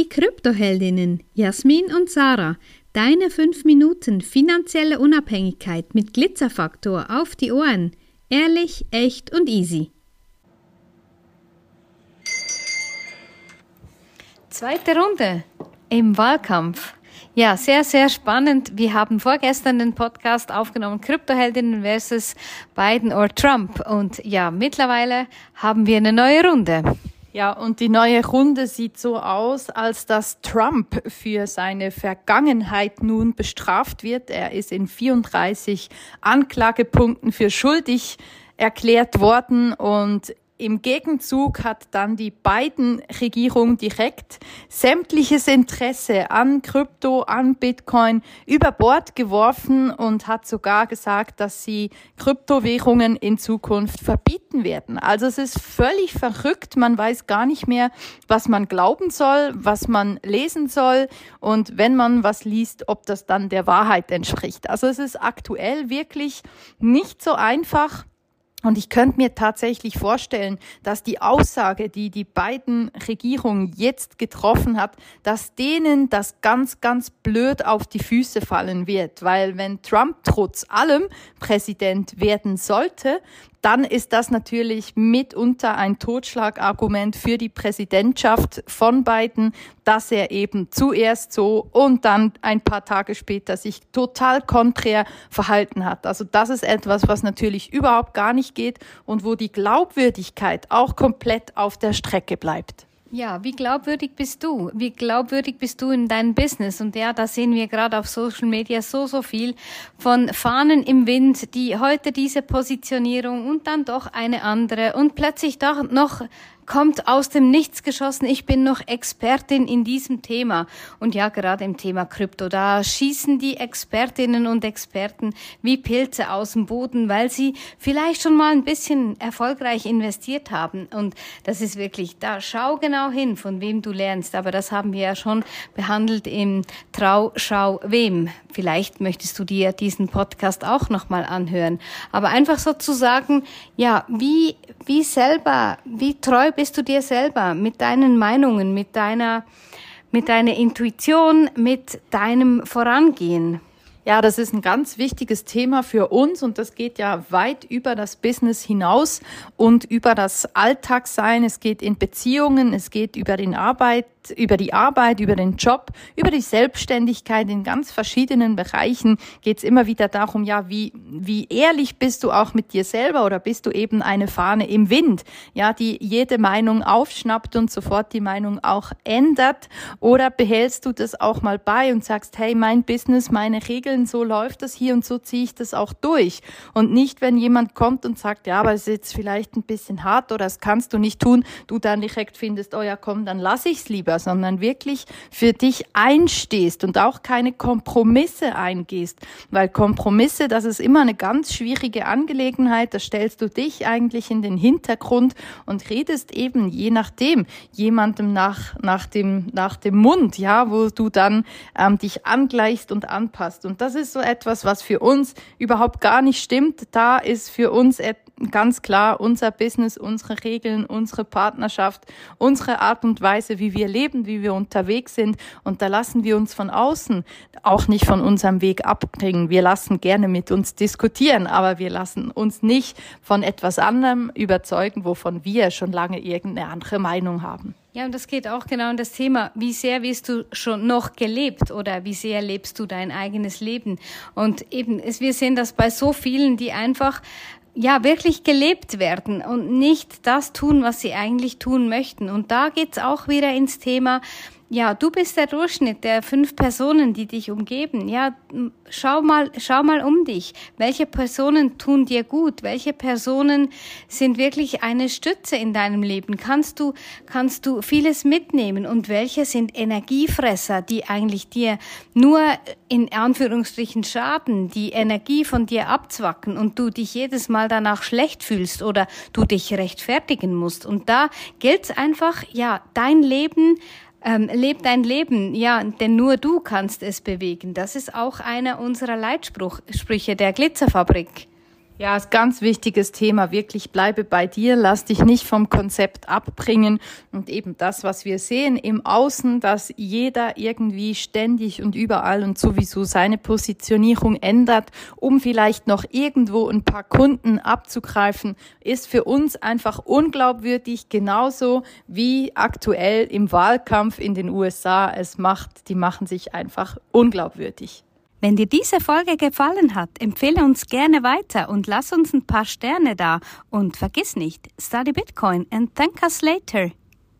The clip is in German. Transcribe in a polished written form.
Kryptoheldinnen Jasmin und Sarah, deine 5 Minuten finanzielle Unabhängigkeit mit Glitzerfaktor auf die Ohren. Ehrlich, echt und easy. Zweite Runde im Wahlkampf. Ja, sehr, sehr spannend. Wir haben vorgestern den Podcast aufgenommen, Kryptoheldinnen versus Biden or Trump. Und ja, mittlerweile haben wir eine neue Runde. Ja, und die neue Runde sieht so aus, als dass Trump für seine Vergangenheit nun bestraft wird. Er ist in 34 Anklagepunkten für schuldig erklärt worden und im Gegenzug hat dann die Biden-Regierung direkt sämtliches Interesse an Krypto, an Bitcoin über Bord geworfen und hat sogar gesagt, dass sie Kryptowährungen in Zukunft verbieten werden. Also es ist völlig verrückt. Man weiß gar nicht mehr, was man glauben soll, was man lesen soll und wenn man was liest, ob das dann der Wahrheit entspricht. Also es ist aktuell wirklich nicht so einfach. Und ich könnte mir tatsächlich vorstellen, dass die Aussage, die die beiden Regierungen jetzt getroffen hat, dass denen das ganz, ganz blöd auf die Füße fallen wird. Weil wenn Trump trotz allem Präsident werden sollte, dann ist das natürlich mitunter ein Totschlagargument für die Präsidentschaft von Biden, dass er eben zuerst so und dann ein paar Tage später sich total konträr verhalten hat. Also das ist etwas, was natürlich überhaupt gar nicht geht und wo die Glaubwürdigkeit auch komplett auf der Strecke bleibt. Ja, wie glaubwürdig bist du? Wie glaubwürdig bist du in deinem Business? Und ja, da sehen wir gerade auf Social Media so viel von Fahnen im Wind, die heute diese Positionierung und dann doch eine andere und plötzlich doch noch kommt aus dem Nichts geschossen, ich bin noch Expertin in diesem Thema. Und ja, gerade im Thema Krypto, da schießen die Expertinnen und Experten wie Pilze aus dem Boden, weil sie vielleicht schon mal ein bisschen erfolgreich investiert haben. Und das ist wirklich, da schau genau hin, von wem du lernst. Aber das haben wir ja schon behandelt im Trau, Schau, Wem. Vielleicht möchtest du dir diesen Podcast auch nochmal anhören. Aber einfach so zu sagen, ja, wie treu bist du dir selber mit deinen Meinungen, mit deiner Intuition, mit deinem Vorangehen? Ja, das ist ein ganz wichtiges Thema für uns und das geht ja weit über das Business hinaus und über das Alltagssein. Es geht in Beziehungen, es geht über die Arbeit, über den Job, über die Selbstständigkeit. In ganz verschiedenen Bereichen geht es immer wieder darum, ja, wie ehrlich bist du auch mit dir selber oder bist du eben eine Fahne im Wind, ja, die jede Meinung aufschnappt und sofort die Meinung auch ändert, oder behältst du das auch mal bei und sagst, hey, mein Business, meine Regeln, so läuft das hier und so ziehe ich das auch durch. Und nicht, wenn jemand kommt und sagt, ja, aber es ist jetzt vielleicht ein bisschen hart oder das kannst du nicht tun, du dann direkt findest, oh ja, komm, dann lass ich's lieber, sondern wirklich für dich einstehst und auch keine Kompromisse eingehst, weil Kompromisse, das ist immer eine ganz schwierige Angelegenheit, da stellst du dich eigentlich in den Hintergrund und redest eben je nachdem jemandem nach dem Mund, ja, wo du dann dich angleichst und anpasst. Und das ist so etwas, was für uns überhaupt gar nicht stimmt. Da ist für uns ganz klar unser Business, unsere Regeln, unsere Partnerschaft, unsere Art und Weise, wie wir leben, wie wir unterwegs sind. Und da lassen wir uns von außen auch nicht von unserem Weg abbringen. Wir lassen gerne mit uns diskutieren, aber wir lassen uns nicht von etwas anderem überzeugen, wovon wir schon lange irgendeine andere Meinung haben. Ja, und das geht auch genau um das Thema, wie sehr wirst du schon noch gelebt oder wie sehr lebst du dein eigenes Leben? Und eben, wir sehen das bei so vielen, die einfach ja wirklich gelebt werden und nicht das tun, was sie eigentlich tun möchten. Und da geht's auch wieder ins Thema, ja, du bist der Durchschnitt der 5 Personen, die dich umgeben. Ja, schau mal um dich. Welche Personen tun dir gut? Welche Personen sind wirklich eine Stütze in deinem Leben? Kannst du vieles mitnehmen? Und welche sind Energiefresser, die eigentlich dir nur in Anführungsstrichen schaden, die Energie von dir abzwacken und du dich jedes Mal danach schlecht fühlst oder du dich rechtfertigen musst? Und da gilt's einfach, ja, dein Leben, leb dein Leben, ja, denn nur du kannst es bewegen. Das ist auch einer unserer Leitsprüche der Glitzerfabrik. Ja, ist ganz wichtiges Thema. Wirklich bleibe bei dir, lass dich nicht vom Konzept abbringen. Und eben das, was wir sehen im Außen, dass jeder irgendwie ständig und überall und sowieso seine Positionierung ändert, um vielleicht noch irgendwo ein paar Kunden abzugreifen, ist für uns einfach unglaubwürdig, genauso wie aktuell im Wahlkampf in den USA die machen sich einfach unglaubwürdig. Wenn dir diese Folge gefallen hat, empfehle uns gerne weiter und lass uns ein paar Sterne da. Und vergiss nicht, study Bitcoin and thank us later.